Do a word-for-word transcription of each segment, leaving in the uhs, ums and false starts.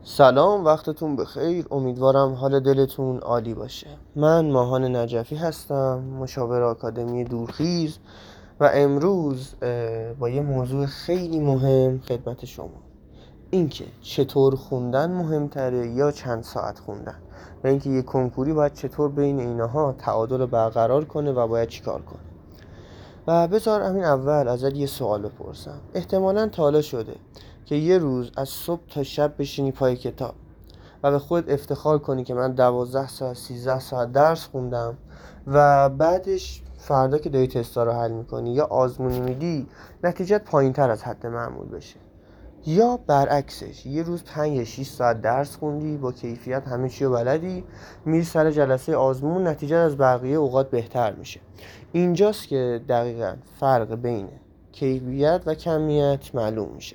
سلام، وقتتون بخیر. امیدوارم حال دلتون عالی باشه. من ماهان نجفی هستم، مشاور آکادمی دورخیز، و امروز با یه موضوع خیلی مهم خدمت شما. اینکه چطور خوندن مهمتره یا چند ساعت خوندن، و اینکه یه کنکوری باید چطور بین اینها تعادل برقرار کنه و باید چیکار کنه. و بذار همین اول ازت یه سوال بپرسم. احتمالاً تا حالا شده که یه روز از صبح تا شب بشینی پای کتاب و به خود افتخار کنی که من دوازده ساعت سیزده ساعت درس خوندم، و بعدش فردا که داری تستا رو حل میکنی یا آزمونی میدی نتیجت پایین تر از حد معمول بشه؟ یا برعکسش، یه روز پنج یا شش ساعت درس خوندی، با کیفیت همه چی رو بلدی، میری سر جلسه آزمون نتیجت از بقیه اوقات بهتر میشه. اینجاست که دقیقاً فرق بین کیفیت و کمیت معلوم میشه.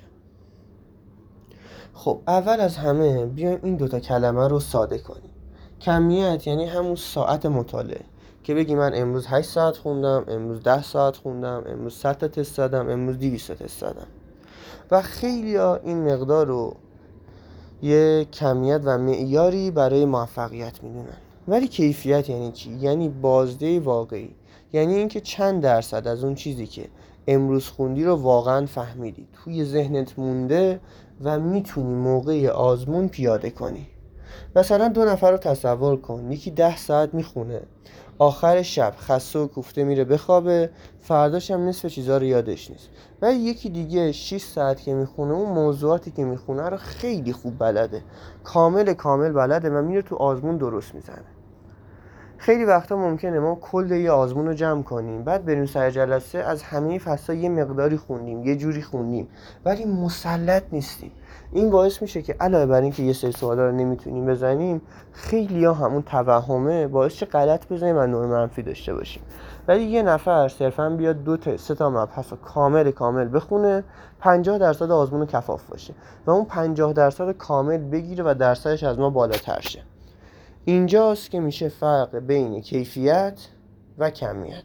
خب اول از همه بیایم این دوتا کلمه رو ساده کنیم. کمیت یعنی همون ساعت مطالعه، که بگی من امروز هشت ساعت خوندم، امروز ده ساعت خوندم، امروز صد تا تست دادم، امروز دویست تا تست دادم. و خیلی ها این مقدار رو یه کمیت و معیاری برای موفقیت میدونن. ولی کیفیت یعنی چی؟ یعنی بازده واقعی، یعنی اینکه چند درصد از اون چیزی که امروز خوندی رو واقعا فهمیدی، توی ذهنت مونده و میتونی موقع آزمون پیاده کنی. مثلا دو نفر رو تصور کن، یکی ده ساعت میخونه، آخر شب خسته و کوفته میره بخوابه، فرداش هم نصف چیزا رو یادش نیست. ولی یکی دیگه شش ساعت که میخونه، اون موضوعاتی که میخونه رو خیلی خوب بلده، کامل کامل بلده و میره تو آزمون درست میزنه. خیلی وقتا ممکنه ما کل یه آزمون رو جمع کنیم، بعد بریم سر جلسه از همه فصلا یه مقداری خوندیم، یه جوری خوندیم، ولی مسلط نیستیم. این باعث میشه که علاوه بر این که یه سری سوالا رو نمیتونیم بزنیم، خیلی ها همون توهمه باعث شه غلط بزنیم و نوع منفی داشته باشیم. ولی یه نفر صرفا بیاد دو تا سه تا مبحث رو کامل کامل بخونه، پنجاه درصد آزمون رو کفاف باشه و اون پنجاه درصد کامل بگیره و درصدش از ما بالاتر شه. اینجاست که میشه فرق بین کیفیت و کمیت.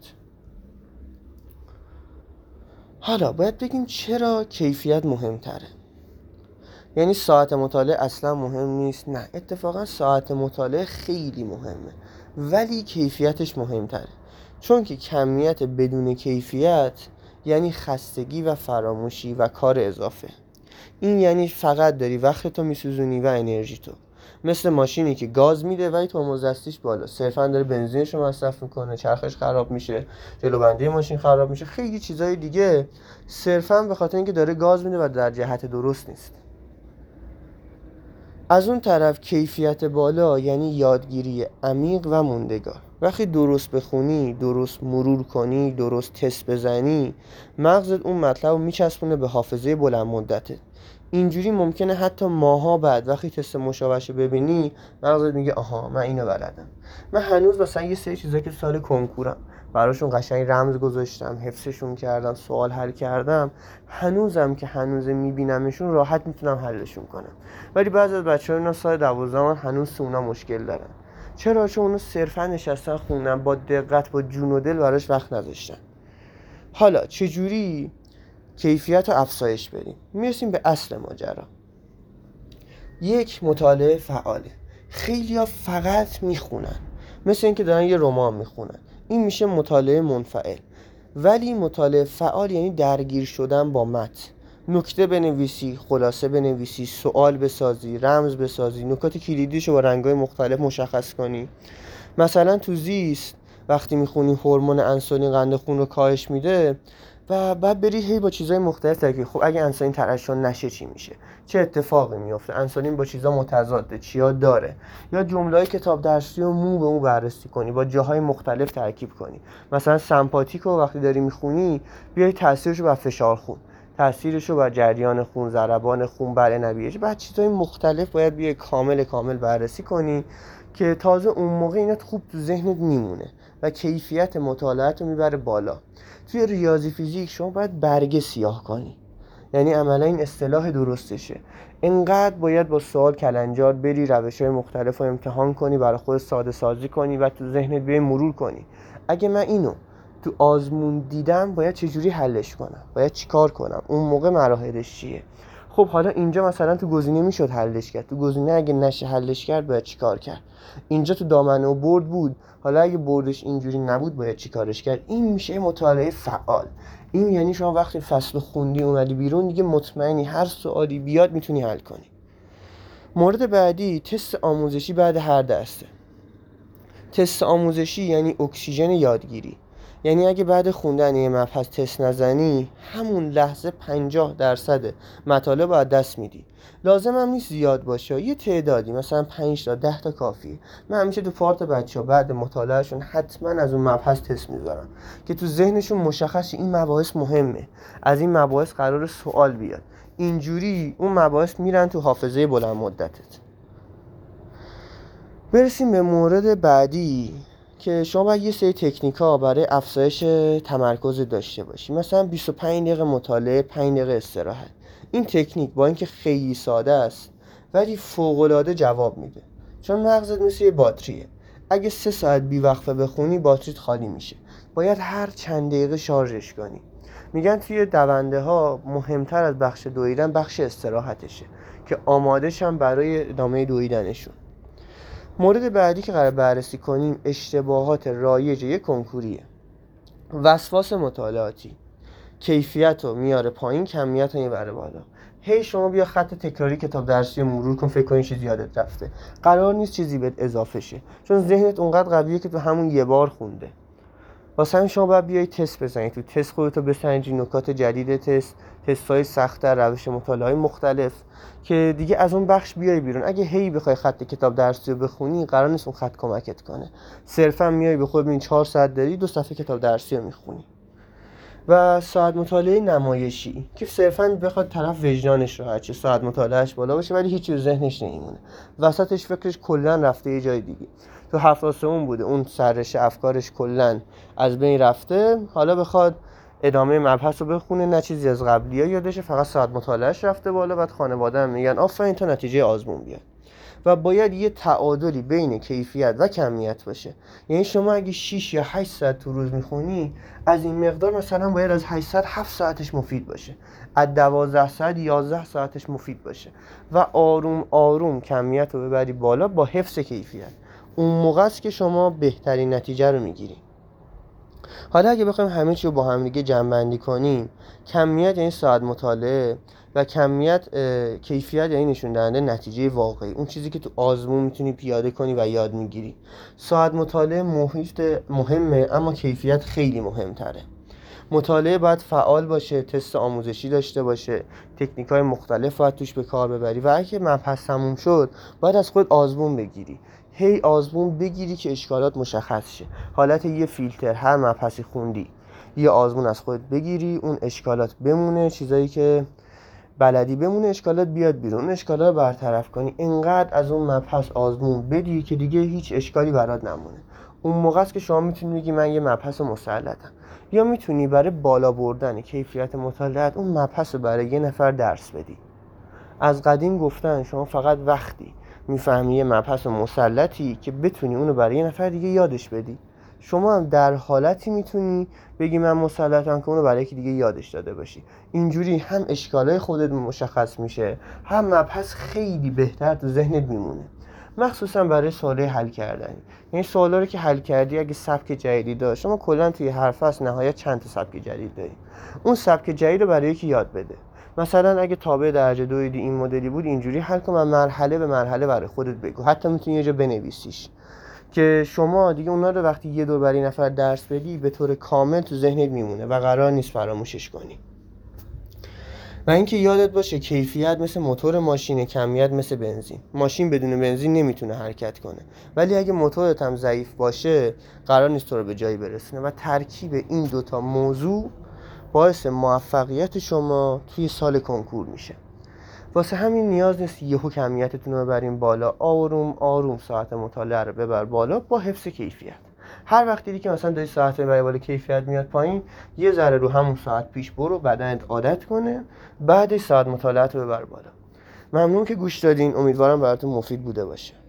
حالا باید بگیم چرا کیفیت مهمتره. یعنی ساعت مطالعه اصلا مهم نیست؟ نه، اتفاقا ساعت مطالعه خیلی مهمه، ولی کیفیتش مهمتره. چون که کمیت بدون کیفیت یعنی خستگی و فراموشی و کار اضافه. این یعنی فقط داری وقتتو میسوزونی و انرژی تو، مثل ماشینی که گاز میده ولی ترمز دستیش بالا، صرفا داره بنزینشو مصرف میکنه، چرخش خراب میشه، جلوبندی ماشین خراب میشه، خیلی چیزای دیگه، صرفا به خاطر اینکه داره گاز میده و در جهت درست نیست. از اون طرف کیفیت بالا یعنی یادگیری عمیق و موندگار. وقتی درست بخونی، درست مرور کنی، درست تست بزنی، مغزت اون مطلب رو میچسبونه به حافظه بلند مدته. اینجوری ممکنه حتی ماها بعد وقتی تست مشابهش ببینی، مغزت میگه آها من اینو بلدم. من هنوز مثلا یه سری چیزا که سال کنکورم براشون قشنگ رمز گذاشتم، حفظشون کردم، سوال حل کردم، هنوزم که هنوز میبینمشون راحت میتونم حلشون کنم. ولی بعضی از بچه‌ها اینا سال دوازدهم هنوز تو اونا مشکل دارن. چرا؟ چون اونا صرفا نشستن خوندن، با دقت با جون و دل براش وقت نذاشتن. حالا چجوری کیفیت رو افزایش بدیم؟ میرسیم به اصل ماجرا. یک، مطالعه فعاله. خیلی ها فقط میخونن، مثل اینکه دارن یه رمان میخونن. این میشه مطالعه منفعل. ولی مطالعه فعال یعنی درگیر شدن با متن، نکته بنویسی، خلاصه بنویسی، سوال بسازی، رمز بسازی، نکات کلیدیشو با رنگ‌های مختلف مشخص کنی. مثلا تو زیست وقتی میخونی هورمون انسولین قند خون رو کاهش میده، و بعد بری هی با چیزای مختلف ترکیب. خب اگه انسولین ترشح نشه چی میشه؟ چه اتفاقی میفته؟ انسولین با چیزا متضاده، چیا داره؟ یا جمله‌های کتاب درسی رو مو به مو بررسی کنی، با جاهای مختلف ترکیب کنی. مثلا سمپاتیکو وقتی داری میخونی، بیای تاثیرشو بر فشار خون، تاثیرشو بر جریان خون، ضربان خون، بر نبیش، بعد چیزای مختلف باید بیای کامل کامل بررسی کنی که تازه اون موقع اینات خوب تو ذهنت میمونه و کیفیت مطالعات رو میبره بالا. توی ریاضی فیزیک شما باید برگه سیاه کنی، یعنی عملا این اصطلاح درستشه. انقدر باید با سوال کلنجار بری، روش‌های مختلف رو امتحان کنی، برای خود ساده سازی کنی و تو ذهنت بیای مرور کنی. اگه من اینو تو آزمون دیدم باید چجوری حلش کنم، باید چیکار کنم، اون موقع مراحلش چیه. خب حالا اینجا مثلا تو گزینه میشد حلش کرد، تو گزینه اگه نشه حلش کرد باید چیکار کرد؟ اینجا تو دامنه و برد بود، حالا اگه بردش اینجوری نبود باید چیکارش کرد؟ این میشه مطالعه فعال. این یعنی شما وقتی فصل خوندی اومدی بیرون دیگه مطمئنی هر سوالی بیاد میتونی حل کنی. مورد بعدی تست آموزشی بعد هر درسه. تست آموزشی یعنی اکسیژن یادگیری. یعنی اگه بعد خوندن یه مبحث تست نزنی همون لحظه پنجاه درصد مطالب رو از دست میدی. لازم هم نیست زیاد باشه، یه تعدادی مثلا پنج تا ده تا کافیه. من همیشه تو پارت بچه‌ها بعد مطالعهشون حتما از اون مبحث تست میذارم که تو ذهنشون مشخصه این مباحث مهمه، از این مباحث قرار سوال بیاد. اینجوری اون مباحث میرن تو حافظه بلند مدتت. برسیم به مورد بعدی که شما باید یه سری تکنیک‌ها برای افزایش تمرکز داشته باشی. مثلا بیست و پنج دقیقه مطالعه، پنج دقیقه استراحت. این تکنیک با اینکه خیلی ساده است ولی فوق‌العاده جواب میده، چون مغزت مثل یه باتریه. اگه سه ساعت بی‌وقفه بخونی باتریت خالی میشه، باید هر چند دقیقه شارژش کنی. میگن توی دونده ها مهمتر از بخش دویدن بخش استراحتشه که آماده شن برای ادامه دویدنشون. مورد بعدی که قرار بررسی کنیم اشتباهات رایج یک کنکوریه. وسواس مطالعاتی، کیفیت رو میاره پایین، کمیت رو میبره بالا. هی شما بیا خط تکراری کتاب درسی رو مرور کن، فکر کنی چیزی یادت رفته. قرار نیست چیزی بهت اضافه شه، چون ذهنت اونقدر قویه که تو همون یه بار خونده. واسه همین شما باید بیای تست بزنی، تو تست خودتو بسنجی، نکات جدید تست، تست‌های سخت‌تر، روش مطالعه‌های مختلف، که دیگه از اون بخش بیای بیرون. اگه هی بخوای خط کتاب درسی رو بخونی قرار نیست اون خط کمکت کنه. صرفا میای به خود ببین چهار ساعت داری دو صفحه کتاب درسی رو میخونی. و ساعت مطالعه نمایشی که صرفا بخواد طرف وجدانش راحت شه، ساعت مطالعهش بالا باشه ولی هیچی رو ذهنش نمیمونه، وسطش فکرش کلا رفته یه جای دیگه. تو هفت آسمون بوده، اون سرش افکارش کلا از بین رفته، حالا بخواد ادامه مبحث رو بخونه نه چیزی از قبلی‌ها یادشه، فقط ساعت مطالعهش رفته بالا. بعد خانواده هم میگن آفرین تا نتیجه آزمون بیاد. و باید یه تعادلی بین کیفیت و کمیت باشه. یعنی شما اگه شش یا هشت ساعت تو روز میخونی، از این مقدار مثلا باید از هشت ساعت هفت ساعتش مفید باشه، از دوازده ساعت یازده ساعتش مفید باشه و آروم آروم کمیت رو ببری بالا با حفظ کیفیت. اون موقع است که شما بهترین نتیجه رو میگیری. حالا اگه بخوایم همه چی رو با هم دیگه جمع‌بندی کنیم، کمیت یعنی ساعت مطالعه و کمیت کیفیت یعنی نشون دهنده نتیجه واقعی، اون چیزی که تو آزمون میتونی پیاده کنی و یاد میگیری. ساعت مطالعه محیط مهمه اما کیفیت خیلی مهمتره. مطالعه باید فعال باشه، تست آموزشی داشته باشه، تکنیک‌های مختلف باید توش به کار ببری و اگه مبحث تموم شد باید از خود آزمون بگیری. هی آزمون بگیری که اشکالات مشخص شه. حالت یه فیلتر، هر مبحثی خوندی یه آزمون از خودت بگیری، اون اشکالات بمونه، چیزایی که بلدی بمونه، اشکالات بیاد بیرون، اون اشکالات رو برطرف کنی. اینقدر از اون مبحث آزمون بدی که دیگه هیچ اشکالی برات نمونه. اون موقع است که شما میتونی بگی من یه مبحث مسلطم. یا میتونی برای بالا بردن کیفیت مطالعات اون مبحث رو برای یه نفر درس بدی. از قدیم گفتن شما فقط وقتی میفهمی یه مبحث مسلطی که بتونی اونو برای یه نفر دیگه یادش بدی. شما هم در حالتی میتونی بگی من مسلطم که اونو برای یکی دیگه یادش داده باشی. اینجوری هم اشکالای خودت مشخص میشه، هم مبحث خیلی بهتر تو ذهنت میمونه، مخصوصا برای سوالای حل کردنی. یعنی سوالا رو که حل کردی اگه سبک جدیدی داشت، شما کلا توی هر فصل نهایت چند تا سبک جدید داری، اون سبک جدید رو برای یکی یاد بده. مثلا اگه تابع درجه دو دی این مدلی بود اینجوری حل کن و مرحله به مرحله برای خودت بگو، حتی میتونی یه جا بنویسیش که شما دیگه اونا رو وقتی یه دور برای نفر درس بدی به طور کامل تو ذهنت میمونه و قرار نیست فراموشش کنی. و اینکه یادت باشه کیفیت مثل موتور ماشینه، کمیت مثل بنزین. ماشین بدون بنزین نمیتونه حرکت کنه، ولی اگه موتورت هم ضعیف باشه قرار نیست تو رو به جایی برسونه. و ترکیب این دوتا موضوع باعث موفقیت شما توی سال کنکور میشه. واسه همین نیاز نیست یهو کمیتتون رو ببرین بالا، آروم آروم ساعت مطالعه رو ببر بالا با حفظ کیفیت. هر وقت دیدی که مثلا داری ساعت میبری بالا کیفیت میاد پایین، یه ذره رو همون ساعت پیش برو، بدنت عادت کنه، بعدش ساعت مطالعه رو ببر بالا. ممنون که گوش دادین، امیدوارم براتون مفید بوده باشه.